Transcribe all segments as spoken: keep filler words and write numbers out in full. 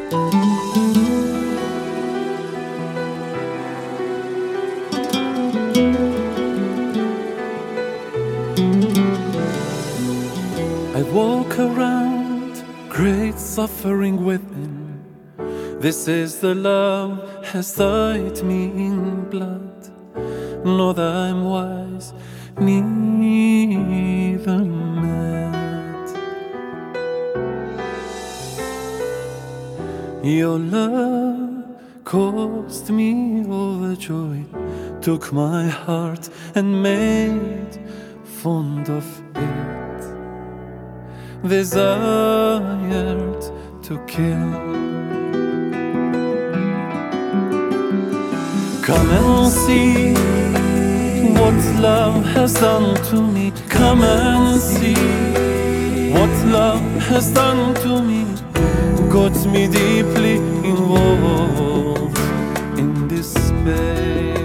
I walk around, great suffering within. This is the love has dyed me in blood. Not that I'm wise, neither mad. Your love caused me overjoy, took my heart and made fond of it, desired to kill. Come and see what love has done to me. Come and see what love has done to me. Got me deeply involved in this pain.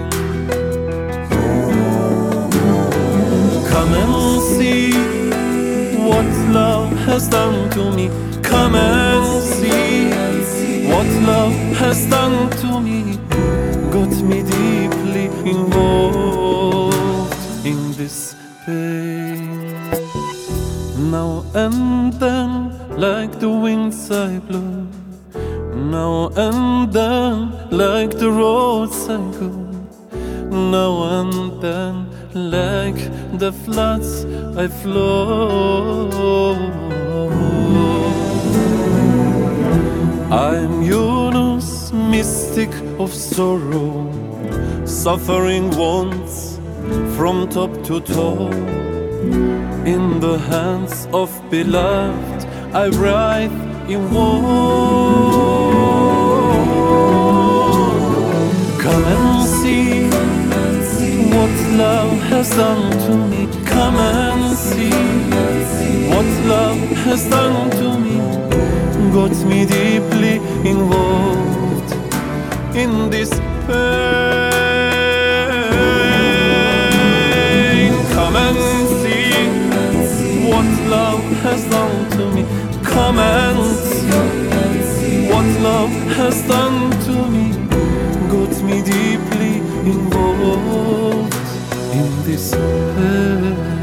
Come and see what love has done to me. Come and see what love has done to me. Got me deeply involved in this pain. Now and then, like the winds I blow, now and then, like the roads I go, now and then, like the floods I flow. I'm Yunus, mystic of sorrow, suffering once from top to toe. In the hands of beloved I writhe in woe. Come and see what love has done to me. Come and see what love has done to me. Got me deeply involved in this pain. Come and see what love has done to me. Come and see what love has done to me. Got me deeply involved in this pain.